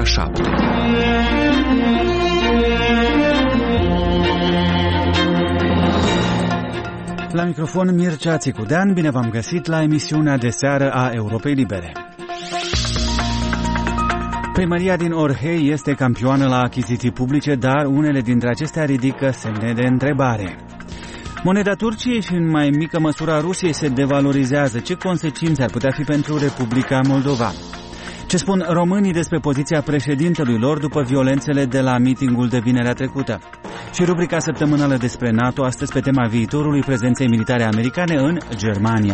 7. La microfon Mircea Țicudean, bine v-am găsit la emisiunea de seară a Europei Libere. Primăria din Orhei este campioană la achiziții publice, dar unele dintre acestea ridică semne de întrebare. Moneda Turciei și în mai mică măsură a Rusiei se devalorizează. Ce consecințe ar putea fi pentru Republica Moldova? Ce spun românii despre poziția președintelui lor după violențele de la mitingul de vinerea trecută? Și rubrica săptămânală despre NATO, astăzi pe tema viitorului prezenței militare americane în Germania.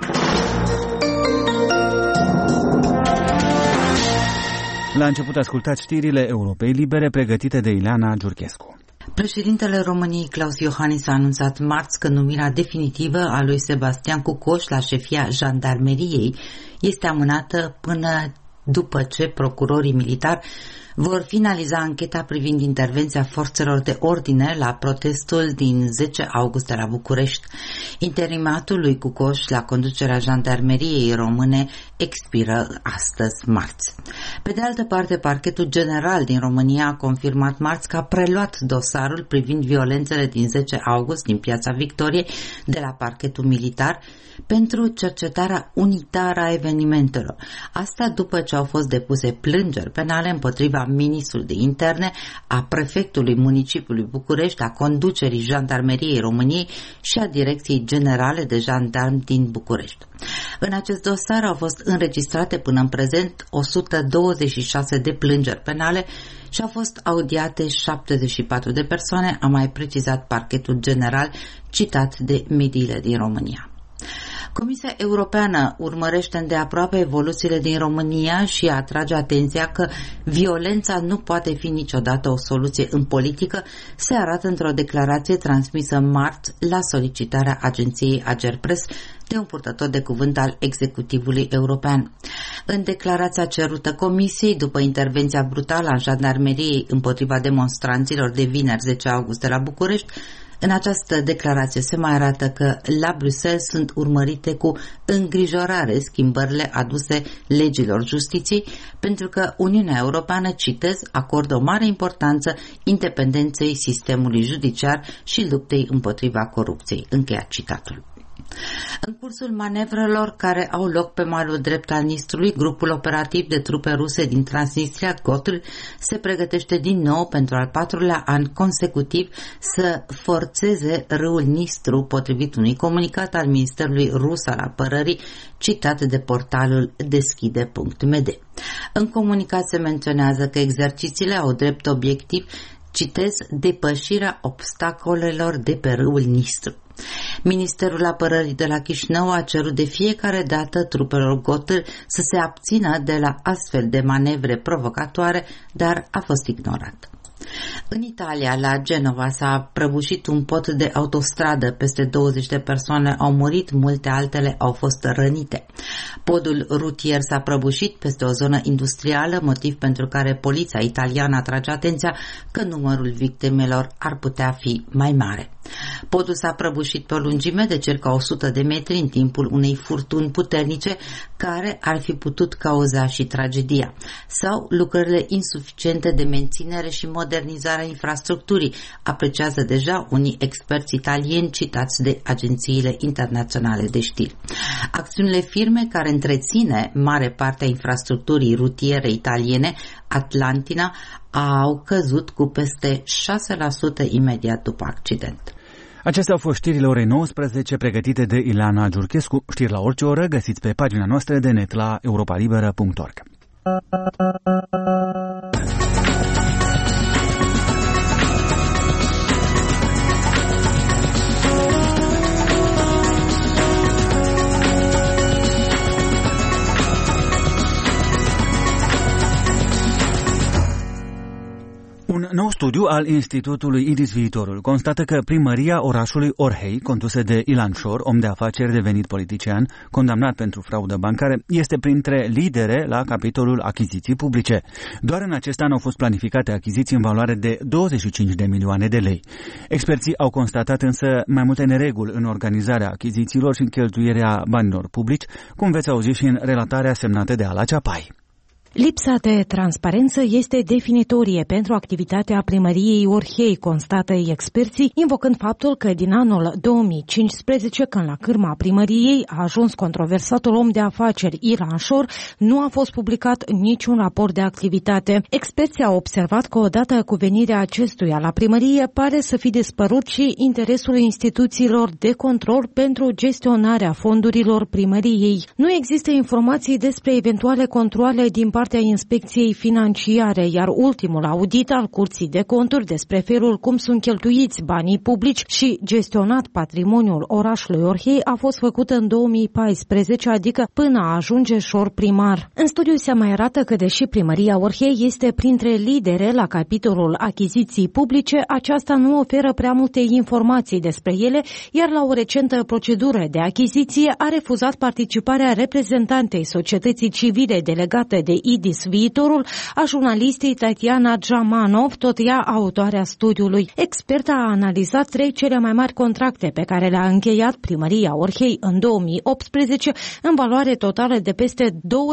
La început ascultați știrile Europei Libere pregătite de Ileana Giurchescu. Președintele României Klaus Iohannis a anunțat marți că numirea definitivă a lui Sebastian Cucoș la șefia Jandarmeriei este amânată până după ce procurorii militari vor finaliza ancheta privind intervenția forțelor de ordine la protestul din 10 august de la București. Interimatul lui Cucoș la conducerea Jandarmeriei române expiră astăzi, marți. Pe de altă parte, Parchetul General din România a confirmat marți că a preluat dosarul privind violențele din 10 august din Piața Victoriei de la Parchetul Militar pentru cercetarea unitară a evenimentelor. Asta după ce au fost depuse plângeri penale împotriva ministrului de interne, a prefectului municipiului București, a conducerii Jandarmeriei României și a Direcției Generale de Jandarmi din București. În acest dosar au fost înregistrate până în prezent 126 de plângeri penale și au fost audiate 74 de persoane, a mai precizat Parchetul General citat de mediile din România. Comisia Europeană urmărește îndeaproape evoluțiile din România și atrage atenția că violența nu poate fi niciodată o soluție în politică, se arată într-o declarație transmisă marți la solicitarea agenției Agerpres de un purtător de cuvânt al executivului european. În declarația cerută Comisiei, după intervenția brutală a Jandarmeriei împotriva demonstranților de vineri 10 august de la București, în această declarație se mai arată că la Bruxelles sunt urmărite cu îngrijorare schimbările aduse legilor justiției, pentru că Uniunea Europeană, citez, acordă o mare importanță independenței sistemului judiciar și luptei împotriva corupției. Încheiat citatul. În cursul manevrelor care au loc pe malul drept al Nistrului, grupul operativ de trupe ruse din Transnistria, GOTR, se pregătește din nou pentru al 4-lea an consecutiv să forțeze râul Nistru, potrivit unui comunicat al Ministerului Rus al Apărării, citat de portalul deschide.md. În comunicat se menționează că exercițiile au drept obiectiv, citez, depășirea obstacolelor de pe râul Nistru. Ministerul Apărării de la Chișinău a cerut de fiecare dată trupelor GOTR să se abțină de la astfel de manevre provocatoare, dar a fost ignorat. În Italia, la Genova, s-a prăbușit un pod de autostradă. Peste 20 de persoane au murit, multe altele au fost rănite. Podul rutier s-a prăbușit peste o zonă industrială, motiv pentru care poliția italiană atrage atenția că numărul victimelor ar putea fi mai mare. Podul s-a prăbușit pe o lungime de circa 100 de metri în timpul unei furtuni puternice care ar fi putut cauza și tragedia, sau lucrările insuficiente de menținere și modernizarea infrastructurii, apreciază deja unii experți italieni citați de agențiile internaționale de știri. Acțiunile firme care întreține mare parte a infrastructurii rutiere italiene, Atlantina, au căzut cu peste 6% imediat după accident. Acestea au fost știrile orei 19 pregătite de Ileana Giurchescu. Știri la orice oră găsiți pe pagina noastră de net la europalibera.org. Un nou studiu al Institutului Idis Viitorul constată că primăria orașului Orhei, condusă de Ilan Șor, om de afaceri devenit politician, condamnat pentru fraudă bancară, este printre lidere la capitolul achiziții publice. Doar în acest an au fost planificate achiziții în valoare de 25 de milioane de lei. Experții au constatat însă mai multe nereguli în organizarea achizițiilor și în cheltuirea banilor publici, cum veți auzi și în relatarea semnată de Ala Ceapai. Lipsa de transparență este definitorie pentru activitatea primăriei Orhei, constată experții, invocând faptul că din anul 2015, când la cârma primăriei a ajuns controversatul om de afaceri Ilan Șor, nu a fost publicat niciun raport de activitate. Experții au observat că odată cu venirea acestuia la primărie pare să fi dispărut și interesul instituțiilor de control pentru gestionarea fondurilor primăriei. Nu există informații despre eventuale controale din partea Inspecției Financiare, iar ultimul audit al Curții de Conturi despre felul cum sunt cheltuiți banii publici și gestionat patrimoniul orașului Orhei a fost făcut în 2014, adică până a ajunge Șor primar. În studiu se mai arată că deși primăria Orhei este printre lidere la capitolul achiziții publice, aceasta nu oferă prea multe informații despre ele, iar la o recentă procedură de achiziție a refuzat participarea reprezentantei societății civile delegate de IDIS Viitorul, a jurnalistei Tatiana Jamanov, tot ea autoarea studiului. Experta a analizat 3 cele mai mari contracte pe care le-a încheiat primăria Orhei în 2018, în valoare totală de peste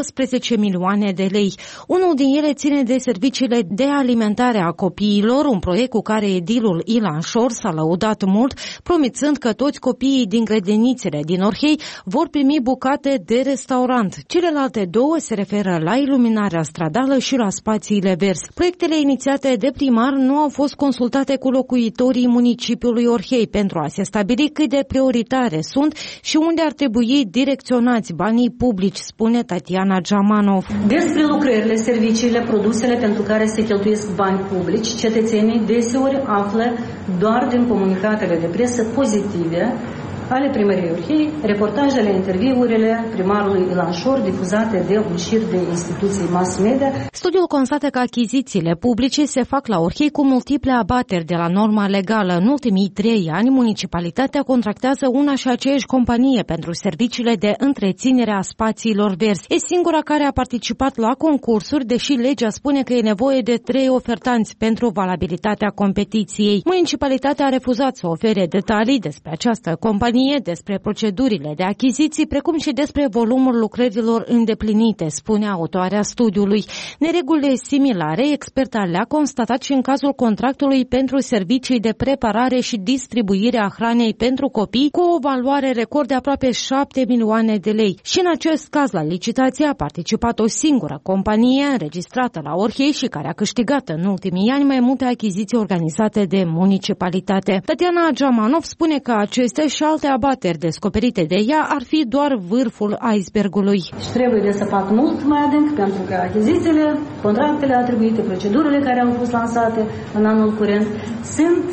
12 milioane de lei. Unul din ele ține de serviciile de alimentare a copiilor, un proiect cu care edilul Ilan Șor s-a lăudat mult, promițând că toți copiii din grădinițele din Orhei vor primi bucate de restaurant. Celelalte două se referă la iluminarea stradală și la spațiile verzi. Proiectele inițiate de primar nu au fost consultate cu locuitorii municipiului Orhei pentru a se stabili cât de prioritare sunt și unde ar trebui direcționați banii publici, spune Tatiana Jamanov. Despre lucrările, serviciile, produsele pentru care se cheltuiesc bani publici, cetățenii deseori află doar din comunicatele de presă pozitive ale primăriei Orhei, reportajele, interviurile primarului Ilan Șor difuzate de un șir de instituții mass media. Studiul constată că achizițiile publice se fac la Orhei cu multiple abateri de la norma legală. În ultimii 3 ani, municipalitatea contractează una și aceeași companie pentru serviciile de întreținere a spațiilor verzi. E singura care a participat la concursuri, deși legea spune că e nevoie de 3 ofertanți pentru valabilitatea competiției. Municipalitatea a refuzat să ofere detalii despre această companie, despre procedurile de achiziții, precum și despre volumul lucrărilor îndeplinite, spune autoarea studiului. Neregulile similare, experta le-a constatat și în cazul contractului pentru servicii de preparare și distribuire a hranei pentru copii, cu o valoare record de aproape 7 milioane de lei. Și în acest caz, la licitație a participat o singură companie înregistrată la Orhei și care a câștigat în ultimii ani mai multe achiziții organizate de municipalitate. Tatiana Jamanov spune că acestea și alte abateri descoperite de ea ar fi doar vârful icebergului. Și trebuie de săpat mult mai adânc, pentru că achizițiile, contractele atribuite, procedurile care au fost lansate în anul curent sunt,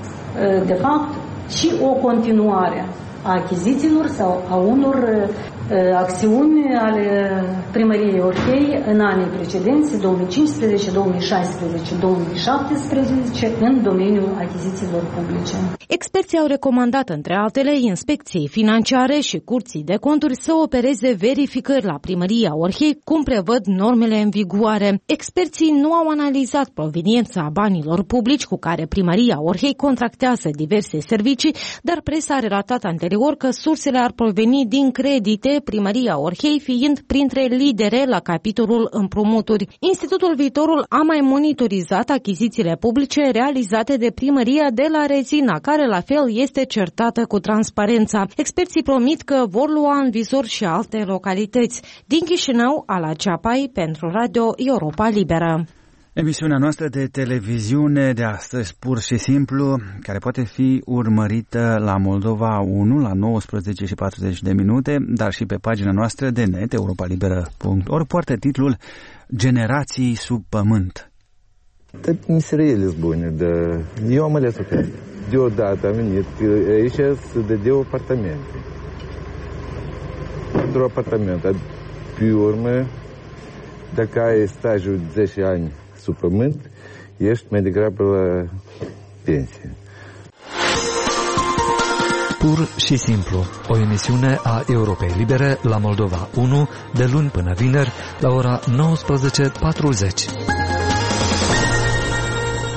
de fapt, și o continuare a achizițiilor sau a unor acțiuni ale primăriei Orhei în anii precedenți, 2015, 2016, 2017, în domeniul achizițiilor publice. Experții au recomandat, între altele, Inspecției Financiare și Curții de Conturi să opereze verificări la primăria Orhei, cum prevăd normele în vigoare. Experții nu au analizat proveniența banilor publici cu care primăria Orhei contractează diverse servicii, dar presa a relatat anterior că sursele ar proveni din credite, primăria Orhei fiind printre lidere la capitolul împrumuturi. Institutul Viitorul a mai monitorizat achizițiile publice realizate de primăria de la Rezina, care la fel este certată cu transparența. Experții promit că vor lua în vizor și alte localități. Din Chișinău, Ala Ceapai, pentru Radio Europa Liberă. Emisiunea noastră de televiziune de astăzi, pur și simplu, care poate fi urmărită la Moldova 1 la 19:40, dar și pe pagina noastră de net, europalibera.org, poartă titlul Generații sub pământ. Miserele bune, dar eu am ales-o pe asta. Deodată am venit aici să dădea apartamente. Pentru apartamente. Pe urmă, dacă ai stagiul 10 ani sub pământ, ești mai degrabă la pensie. Pur și simplu, o emisiune a Europei Libere la Moldova 1, de luni până vineri, la ora 19:40.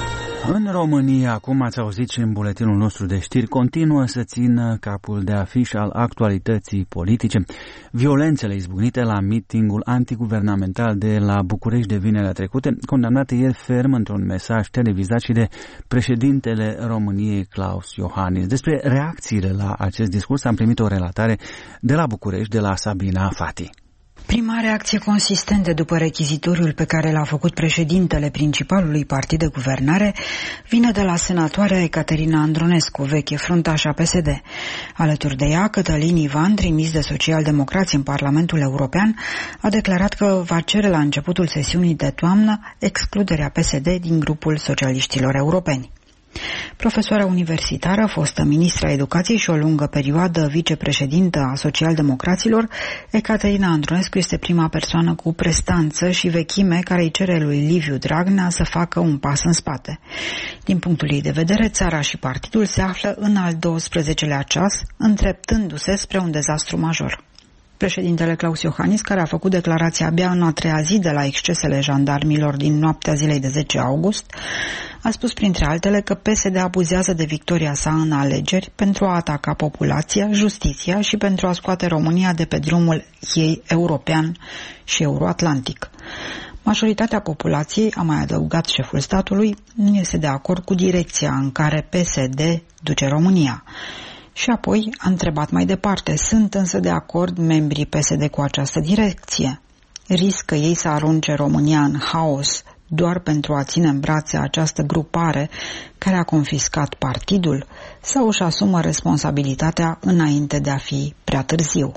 În România, cum ați auzit și în buletinul nostru de știri, continuă să țină capul de afiș al actualității politice. Violențele izbucnite la mitingul antiguvernamental de la București de vinerea trecută, condamnate ieri ferm într-un mesaj televizat și de președintele României, Klaus Iohannis. Despre reacțiile la acest discurs am primit o relatare de la București, de la Sabina Fati. Prima reacție consistentă după rechizitoriul pe care l-a făcut președintele principalului partid de guvernare vine de la senatoarea Ecaterina Andronescu, veche fruntașa PSD. Alături de ea, Cătălin Ivan, trimis de socialdemocrați în Parlamentul European, a declarat că va cere la începutul sesiunii de toamnă excluderea PSD din grupul socialiștilor europeni. Profesoara universitară, fostă ministra educației și o lungă perioadă vicepreședintă a socialdemocraților, Ecaterina Andronescu este prima persoană cu prestanță și vechime care îi cere lui Liviu Dragnea să facă un pas în spate. Din punctul ei de vedere, țara și partidul se află în al 12-lea ceas, îndreptându-se spre un dezastru major. Președintele Klaus Iohannis, care a făcut declarația abia în a treia zi de la excesele jandarmilor din noaptea zilei de 10 august, a spus printre altele că PSD abuzează de victoria sa în alegeri pentru a ataca populația, justiția și pentru a scoate România de pe drumul ei european și euroatlantic. Majoritatea populației, a mai adăugat șeful statului, nu este de acord cu direcția în care PSD duce România. Și apoi a întrebat mai departe, sunt însă de acord membrii PSD cu această direcție? Riscă ei să arunce România în haos doar pentru a ține în brațe această grupare care a confiscat partidul sau își asumă responsabilitatea înainte de a fi prea târziu?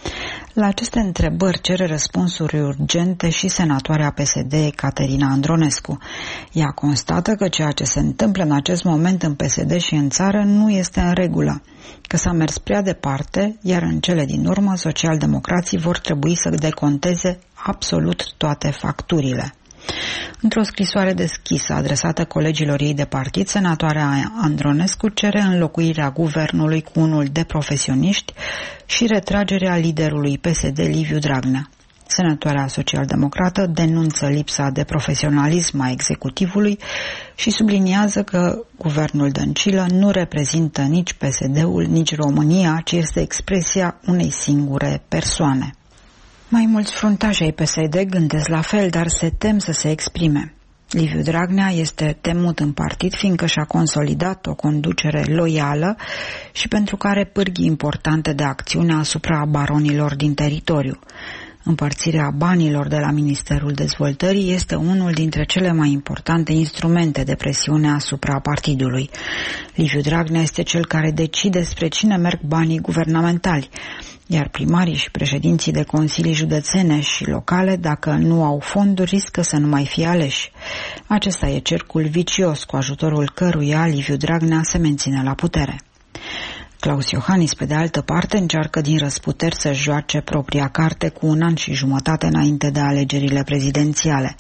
La aceste întrebări cere răspunsuri urgente și senatoarea PSD Ecaterina Andronescu. Ea constată că ceea ce se întâmplă în acest moment în PSD și în țară nu este în regulă, că s-a mers prea departe, iar în cele din urmă socialdemocrații vor trebui să deconteze absolut toate facturile. Într-o scrisoare deschisă adresată colegilor ei de partid, senatoarea Andronescu cere înlocuirea guvernului cu unul de profesioniști și retragerea liderului PSD Liviu Dragnea. Senatoarea social-democrată denunță lipsa de profesionalism a executivului și subliniază că guvernul Dăncilă nu reprezintă nici PSD-ul, nici România, ci este expresia unei singure persoane. Mai mulți fruntași ai PSD gândesc la fel, dar se tem să se exprime. Liviu Dragnea este temut în partid, fiindcă și-a consolidat o conducere loială și pentru că are pârghii importante de acțiune asupra baronilor din teritoriu. Împărțirea banilor de la Ministerul Dezvoltării este unul dintre cele mai importante instrumente de presiune asupra partidului. Liviu Dragnea este cel care decide spre cine merg banii guvernamentali, iar primarii și președinții de consilii județene și locale, dacă nu au fonduri, riscă să nu mai fie aleși. Acesta e cercul vicios cu ajutorul căruia Liviu Dragnea se menține la putere. Klaus Iohannis, pe de altă parte, încearcă din răsputeri să joace propria carte cu un an și jumătate înainte de alegerile prezidențiale.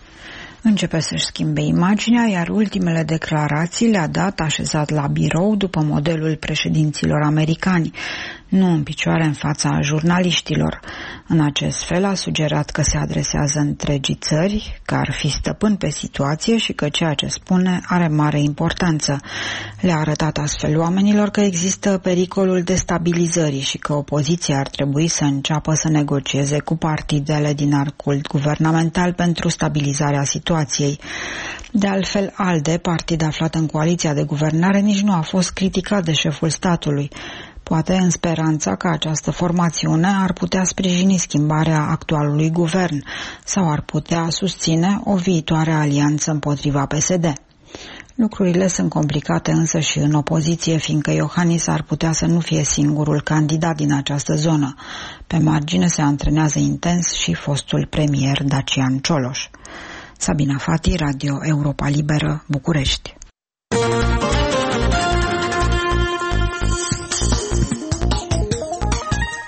Începe să-și schimbe imaginea, iar ultimele declarații le-a dat așezat la birou după modelul președinților americani, nu în picioare în fața jurnaliștilor. În acest fel a sugerat că se adresează întregii țări, că ar fi stăpân pe situație și că ceea ce spune are mare importanță. Le-a arătat astfel oamenilor că există pericolul destabilizării și că opoziția ar trebui să înceapă să negocieze cu partidele din arcul guvernamental pentru stabilizarea situației. De altfel, ALDE, partid aflat în coaliția de guvernare, nici nu a fost criticat de șeful statului, poate în speranța că această formațiune ar putea sprijini schimbarea actualului guvern sau ar putea susține o viitoare alianță împotriva PSD. Lucrurile sunt complicate însă și în opoziție, fiindcă Iohannis ar putea să nu fie singurul candidat din această zonă. Pe margine se antrenează intens și fostul premier Dacian Cioloș. Sabina Fati, Radio Europa Liberă, București.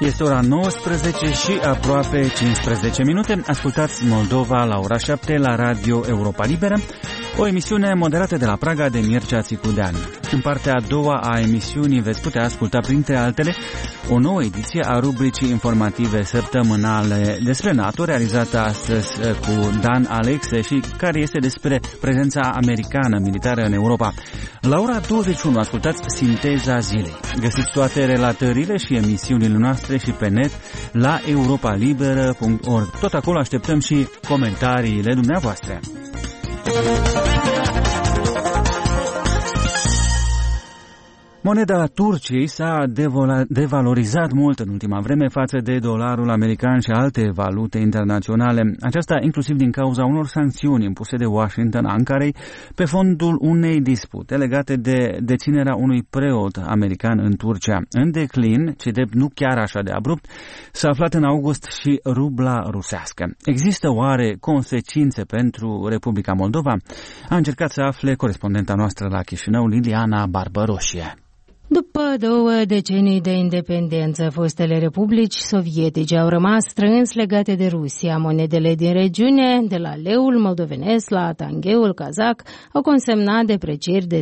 Este ora 19 și aproape 15 minute. Ascultați Moldova la ora 7 la Radio Europa Liberă, o emisiune moderată de la Praga de Mircea Țicudean. În partea a doua a emisiunii veți putea asculta, printre altele, o nouă ediție a rubricii informative săptămânale despre NATO, realizată astăzi cu Dan Alexe și care este despre prezența americană militară în Europa. La ora 21 ascultați Sinteza Zilei. Găsiți toate relatările și emisiunile noastre și pe net la europalibera.org. Tot acolo așteptăm și comentariile dumneavoastră. Moneda Turciei s-a devalorizat mult în ultima vreme față de dolarul american și alte valute internaționale. Aceasta inclusiv din cauza unor sancțiuni impuse de Washington Ankarei pe fondul unei dispute legate de deținerea unui preot american în Turcia. În declin, ce drept nu chiar așa de abrupt, s-a aflat în august și rubla rusească. Există oare consecințe pentru Republica Moldova? A încercat să afle corespondenta noastră la Chișinău, Liliana Barbăroșie. După 2 decenii de independență, fostele republici sovietice au rămas strâns legate de Rusia. Monedele din regiune, de la leul moldovenesc la tangheul kazak, au consemnat deprecieri de 10-20%.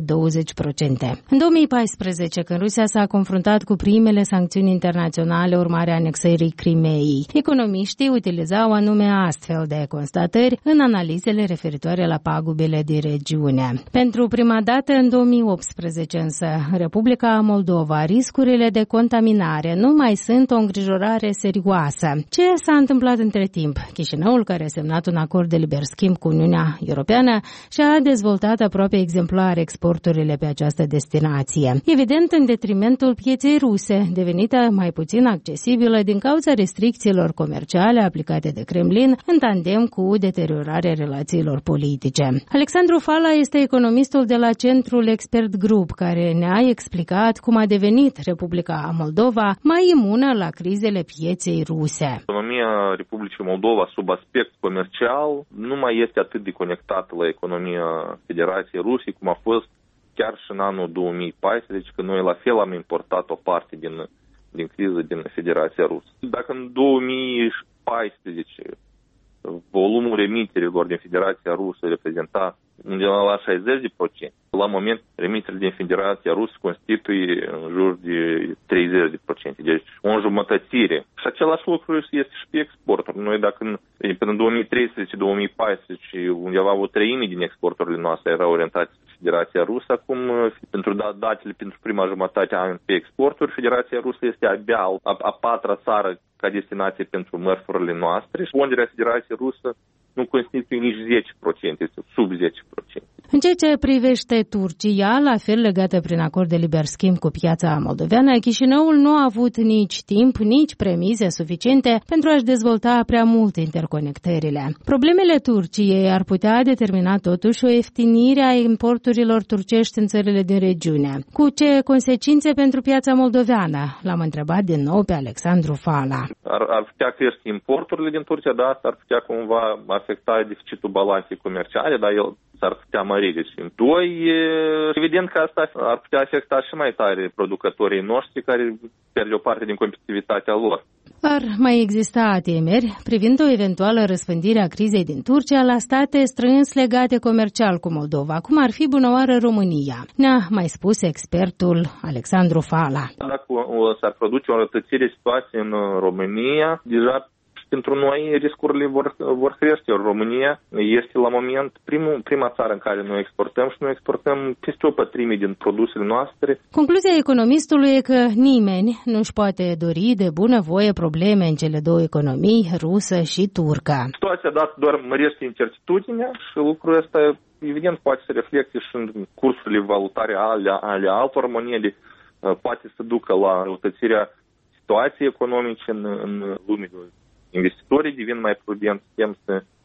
În 2014, când Rusia s-a confruntat cu primele sancțiuni internaționale urmare a anexării Crimeei, economiștii utilizau anume astfel de constatări în analizele referitoare la pagubele din regiune. Pentru prima dată, în 2018 însă, Republica Moldova, riscurile de contaminare nu mai sunt o îngrijorare serioasă. Ce s-a întâmplat între timp? Chișinăul, care a semnat un acord de liber schimb cu Uniunea Europeană, și-a dezvoltat aproape exemplar exporturile pe această destinație. Evident, în detrimentul pieței ruse, devenită mai puțin accesibilă din cauza restricțiilor comerciale aplicate de Kremlin în tandem cu deteriorarea relațiilor politice. Alexandru Fala este economistul de la Centrul Expert Group, care ne-a explicat cum a devenit Republica Moldova mai imună la crizele pieței ruse. Economia Republicii Moldova, sub aspect comercial, nu mai este atât de conectată la economia Federației Rusiei cum a fost chiar și în anul 2014, când noi la fel am importat o parte din criză din Federația Rusă. Dacă în 2014 volumul emiterilor din Federația Rusă reprezenta undeva la 60%, la moment remiterile din Federația Rusă constituie în jur de 30%, deci o înjumătățire. Și același lucru este și pe exporturi. Noi dacă până în 2013-2014 undeva o treime din exporturile noastre erau orientate pe Federația Rusă, acum pentru datele pentru prima jumătate a anului pe exporturi, Federația Rusă este abia a patra țară ca destinație pentru mărfurile noastre și ponderea Federației Rusă nu constituie nici 10%, este sub 10%. În ceea ce privește Turcia, la fel legată prin acord de liber schimb cu piața moldoveană, Chișinăul nu a avut nici timp, nici premize suficiente pentru a-și dezvolta prea mult interconectările. Problemele Turciei ar putea determina totuși o ieftinire a importurilor turcești în țările din regiune. Cu ce consecințe pentru piața moldoveană? L-am întrebat din nou pe Alexandru Fala. Ar putea crește importurile din Turcia, dar asta ar putea cumva afecta deficitul balanței comerciale, dar el s-ar putea mări. Doi, evident că asta ar putea afecta și mai tare producătorii noștri care pierd o parte din competitivitatea lor. Ar mai exista temeri privind o eventuală răspândire a crizei din Turcia la state strâns legate comercial cu Moldova, cum ar fi bunăoară România. Ne-a mai spus expertul Alexandru Fala. Dacă s-ar produce o înrăutățire situației în România, deja pentru noi riscurile vor crește. România este la moment prima țară în care noi exportăm și noi exportăm peste o pătrime din produsele noastre. Concluzia economistului e că nimeni nu-și poate dori de bunăvoie probleme în cele două economii, rusă și turcă. Situația dată doar mărește incertitudinea și lucrul ăsta evident poate să reflecte și în cursurile valutare ale altor monede, poate să ducă la înrăutățirea situației economice în lume. Investitorii devin mai prudenți, tem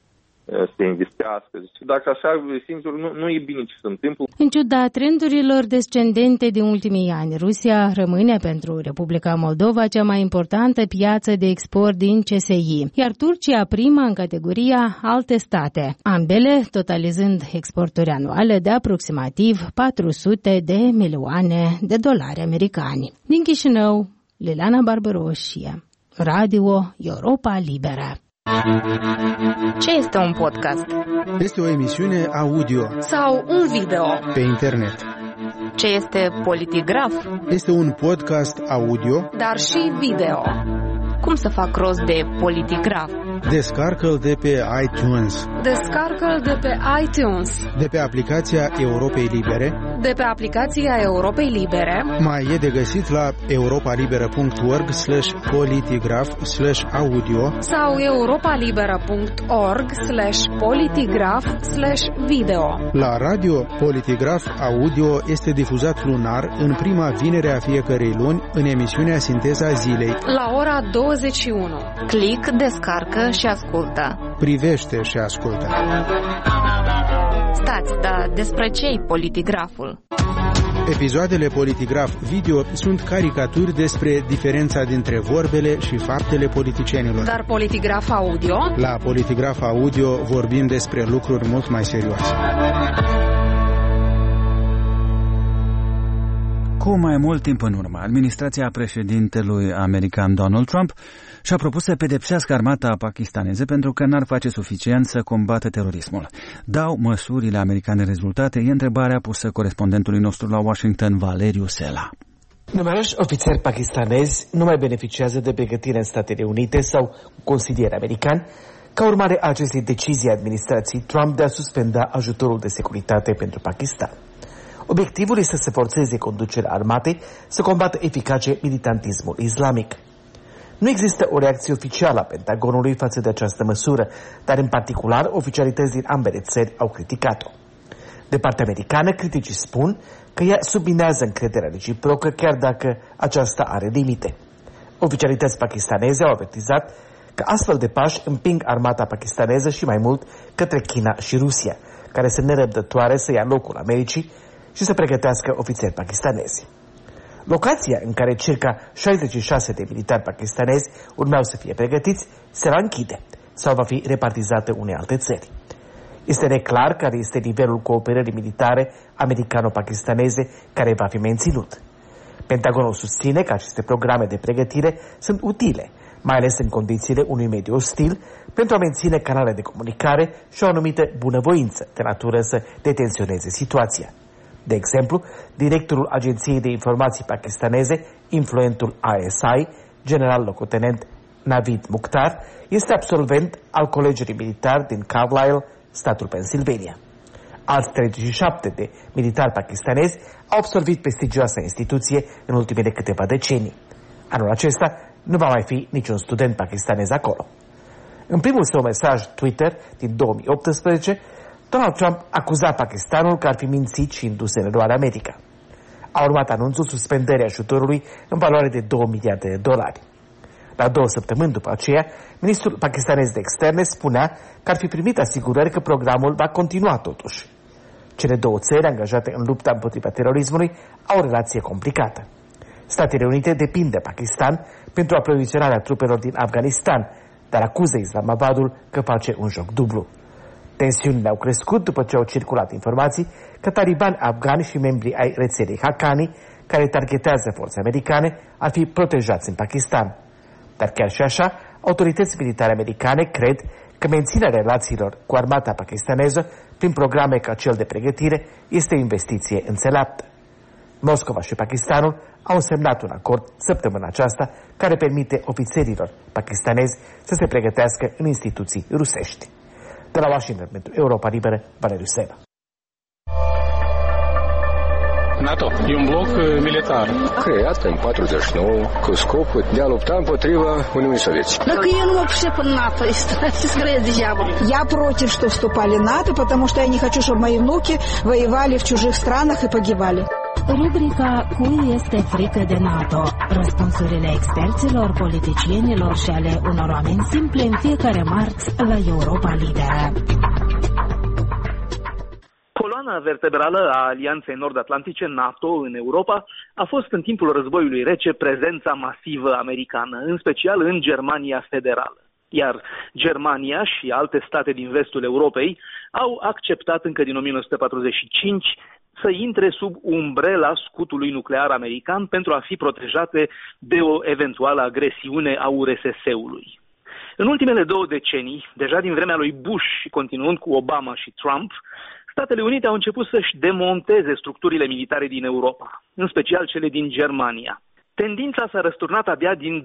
să investească. Deci, dacă așa, singur, nu e bine ce se întâmplă. În ciuda trendurilor descendente din ultimii ani, Rusia rămâne pentru Republica Moldova cea mai importantă piață de export din CSI, iar Turcia prima în categoria alte state, ambele totalizând exporturi anuale de aproximativ $400 de milioane americani. Din Chișinău, Liliana Barbaroșie, Radio Europa Liberă. Ce este un podcast? Este o emisiune audio sau un video pe internet. Ce este Politigraf? Este un podcast audio, dar și video. Cum să fac rost de Politigraf? Descarcă-l de pe iTunes. Descarcă-l de pe iTunes. De pe aplicația Europei Libere. De pe aplicația Europei Libere. Mai e de găsit la europalibera.org/politigraf/audio sau europalibera.org/politigraf/video. La Radio Politigraf Audio este difuzat lunar în prima vinere a fiecărei luni în emisiunea Sinteza Zilei. La ora 21. Click, descarcă și ascultă. Privește și ascultă. Stați, dar despre ce-i Politigraful? Episoadele Politigraf Video sunt caricaturi despre diferența dintre vorbele și faptele politicienilor. Dar Politigraf Audio? La Politigraf Audio vorbim despre lucruri mult mai serioase. Cu mai mult timp în urmă, administrația președintelui american Donald Trump și-a propus să pedepsească armata pakistaneză pentru că n-ar face suficient să combată terorismul. Dau măsurile americane rezultate? E întrebarea pusă corespondentului nostru la Washington, Valeriu Sela. Numeroși ofițeri pakistanezi nu mai beneficiază de pregătire în Statele Unite sau consilieri americani ca urmare a acestei decizii a administrației Trump de a suspenda ajutorul de securitate pentru Pakistan. Obiectivul este să forțeze conducerea armatei să combată eficace militantismul islamic. Nu există o reacție oficială a Pentagonului față de această măsură, dar în particular oficialități din ambele țări au criticat-o. De partea americană, criticii spun că ea subminează încrederea reciprocă, chiar dacă aceasta are limite. Oficialități pakistaneze au avertizat că astfel de pași împing armata pakistaneză și mai mult către China și Rusia, care sunt nerăbdătoare să ia locul Americii și să pregătească ofițeri pakistanezi. Locația în care circa 66 de militari pakistanezi urmeau să fie pregătiți se va închide sau va fi repartizată unei alte țări. Este neclar care este nivelul cooperării militare americano-pakistaneze care va fi menținut. Pentagonul susține că aceste programe de pregătire sunt utile, mai ales în condițiile unui mediu ostil, pentru a menține canale de comunicare și o anumită bunăvoință de natură să detenționeze situația. De exemplu, directorul Agenției de Informații pakistaneze, influentul ISI, general locotenent Navid Mukhtar, este absolvent al Colegiului Militar din Carlisle, statul Pennsylvania. Alți 37 de militari pakistanezi au absolvit prestigioasa instituție în ultimele câteva decenii. Anul acesta nu va mai fi niciun student pakistanez acolo. În primul său mesaj Twitter din 2018, Donald Trump acuza Pakistanul că ar fi mințit și indus în eroare America. A urmat anunțul suspendării ajutorului în valoare de $2 miliarde. La 2 săptămâni după aceea, ministrul pakistanez de externe spunea că ar fi primit asigurări că programul va continua totuși. Cele două țări angajate în lupta împotriva terorismului au o relație complicată. Statele Unite depind de Pakistan pentru aprovizionarea trupelor din Afganistan, dar acuză Islamabadul că face un joc dublu. Tensiunile au crescut după ce au circulat informații că talibani afgani și membrii ai rețelei Haqqani, care targetează forțe americane, ar fi protejați în Pakistan. Dar chiar și așa, autorități militare americane cred că menținerea relațiilor cu armata pakistaneză prin programe ca cel de pregătire este o investiție înțeleaptă. Moscova și Pakistanul au semnat un acord săptămâna aceasta care permite ofițerilor pakistanezi să se pregătească în instituții rusești. De la Washington pentru Europa Liberă, Valeriu Sela. NATO e un bloc militar creat în 49 cu scopul de a lupta împotriva Uniunii Sovietice. Так я не вообще по НАТО, скорее дьявол. Я против, что вступали в НАТО, потому что я не хочу, чтобы мои внуки воевали в чужих странах и погибали. Rubrica Cui este frică de NATO? Răspunsurile experților, politicienilor și ale unor oameni simple în fiecare marți la Europa Liberă. Coloana vertebrală a Alianței Nord-Atlantice NATO în Europa a fost în timpul războiului rece prezența masivă americană, în special în Germania Federală. Iar Germania și alte state din vestul Europei au acceptat încă din 1945 să intre sub umbrela scutului nuclear american pentru a fi protejate de o eventuală agresiune a URSS-ului. În ultimele 2 decenii, deja din vremea lui Bush și continuând cu Obama și Trump, Statele Unite au început să-și demonteze structurile militare din Europa, în special cele din Germania. Tendința s-a răsturnat abia din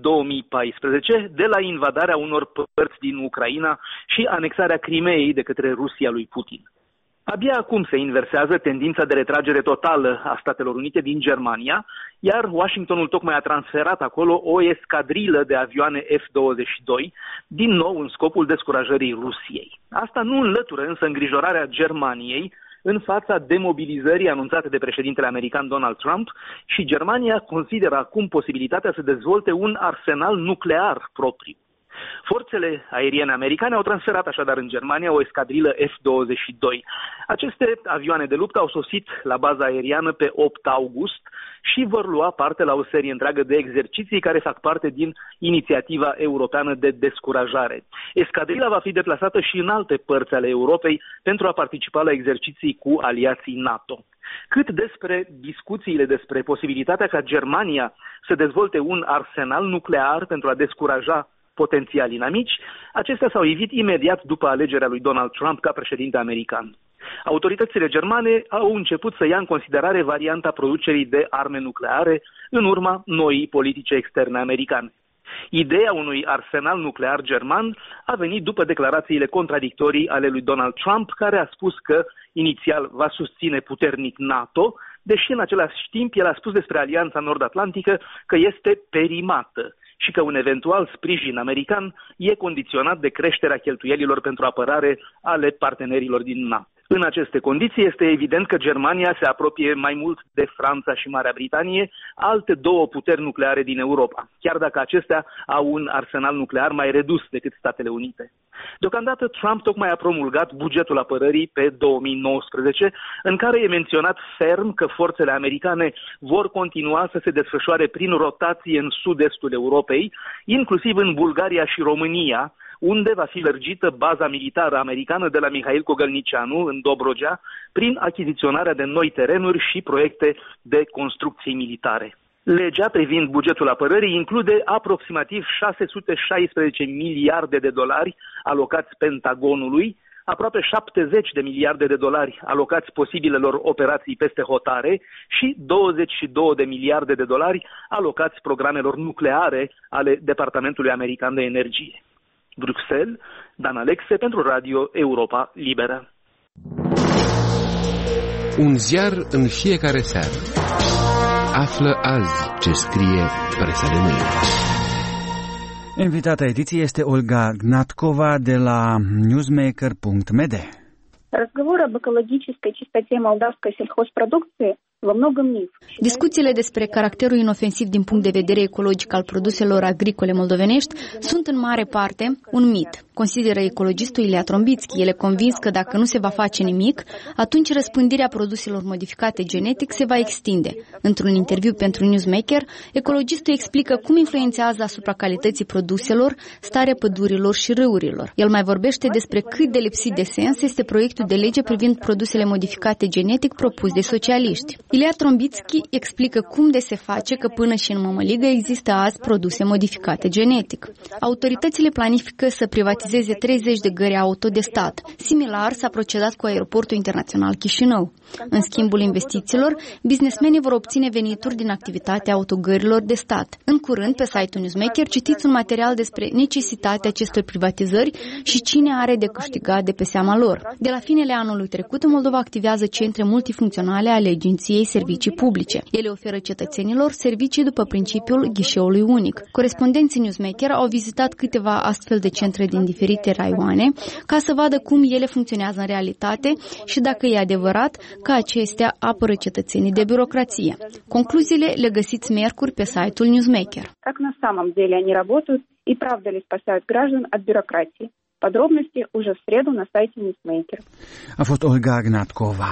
2014, de la invadarea unor părți din Ucraina și anexarea Crimeei de către Rusia lui Putin. Abia acum se inversează tendința de retragere totală a Statelor Unite din Germania, iar Washingtonul tocmai a transferat acolo o escadrilă de avioane F-22, din nou în scopul descurajării Rusiei. Asta nu înlătură însă îngrijorarea Germaniei în fața demobilizării anunțate de președintele american Donald Trump, și Germania consideră acum posibilitatea să dezvolte un arsenal nuclear propriu. Forțele aeriene americane au transferat așadar în Germania o escadrilă F-22. Aceste avioane de luptă au sosit la baza aeriană pe 8 august și vor lua parte la o serie întreagă de exerciții care fac parte din inițiativa europeană de descurajare. Escadrila va fi deplasată și în alte părți ale Europei pentru a participa la exerciții cu aliații NATO. Cât despre discuțiile despre posibilitatea ca Germania să dezvolte un arsenal nuclear pentru a descuraja potențial inamici, acestea s-au ivit imediat după alegerea lui Donald Trump ca președinte american. Autoritățile germane au început să ia în considerare varianta producerii de arme nucleare în urma noii politici externe americane. Ideea unui arsenal nuclear german a venit după declarațiile contradictorii ale lui Donald Trump, care a spus că inițial va susține puternic NATO, deși în același timp el a spus despre Alianța Nord-Atlantică că este perimată și că un eventual sprijin american e condiționat de creșterea cheltuielilor pentru apărare ale partenerilor din NATO. În aceste condiții este evident că Germania se apropie mai mult de Franța și Marea Britanie, alte 2 puteri nucleare din Europa, chiar dacă acestea au un arsenal nuclear mai redus decât Statele Unite. Deocamdată Trump tocmai a promulgat bugetul apărării pe 2019, în care e menționat ferm că forțele americane vor continua să se desfășoare prin rotație în sud-estul Europei, inclusiv în Bulgaria și România, unde va fi lărgită baza militară americană de la Mihail Cogălnicianu, în Dobrogea, prin achiziționarea de noi terenuri și proiecte de construcții militare. Legea privind bugetul apărării include aproximativ 616 miliarde de dolari alocați Pentagonului, aproape 70 de miliarde de dolari alocați posibilelor operații peste hotare și 22 de miliarde de dolari alocați programelor nucleare ale Departamentului American de Energie. Bruxelles, Dan Alexe pentru Radio Europa Liberă. Un ziar în fiecare seară. Află azi ce scrie presa de mâine. Invitata ediției este Olga Gnatkova de la newsmaker.md. Разговор об экологической чистоте молдавской сельхозпродукции во многом миф. Discuțiile despre caracterul inofensiv din punct de vedere ecologic al produselor agricole moldovenești sunt în mare parte un mit. Consideră ecologistul Ilia Trombitski. El e convins că dacă nu se va face nimic, atunci răspândirea produselor modificate genetic se va extinde. Într-un interviu pentru Newsmaker, ecologistul explică cum influențează asupra calității produselor starea pădurilor și râurilor. El mai vorbește despre cât de lipsit de sens este proiectul de lege privind produsele modificate genetic propus de socialiști. Ilia Trombitski explică cum de se face că până și în mămăligă există azi produse modificate genetic. Autoritățile planifică să privatizeze 30 de gări auto de stat. Similar s-a procedat cu aeroportul internațional Chișinău. În schimbul investițiilor, businessmenii vor obține venituri din activitatea autogărilor de stat. În curând, pe site-ul Newsmaker, citiți un material despre necesitatea acestor privatizări și cine are de câștigat de pe seama lor. De la finele anului trecut, în Moldova activează centre multifuncționale ale Agenției Servicii Publice. Ele oferă cetățenilor servicii după principiul ghișeului unic. Corespondenții Newsmaker au vizitat câteva astfel de centre din diferite raioane ca să vadă cum ele funcționează în realitate și dacă e adevărat că acestea apără cetățenii de birocrație. Concluziile le găsiți miercuri pe site-ul Newsmaker. Как на самом деле они работают и правда ли спасают граждан от бюрократии? Подробности уже в среду на сайте Newsmaker. A fost Olga Gnatkova.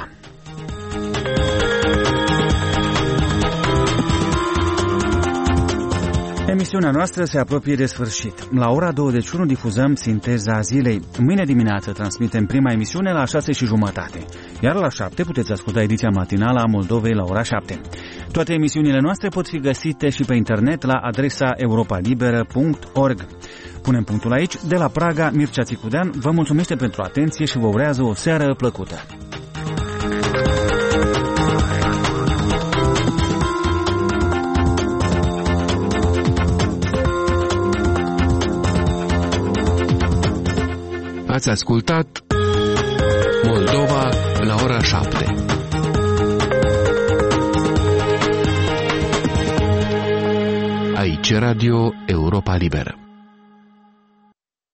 Emisiunea noastră se apropie de sfârșit. La ora 21 difuzăm Sinteza zilei. Mâine dimineață transmitem prima emisiune la 6:30. Iar la 7 puteți asculta ediția matinală a Moldovei la ora 7. Toate emisiunile noastre pot fi găsite și pe internet la adresa europalibera.org. Punem punctul aici. De la Praga, Mircea Țicudean vă mulțumește pentru atenție și vă urează o seară plăcută. Ați ascultat Moldova la ora 7. Aici Radio Europa Liberă.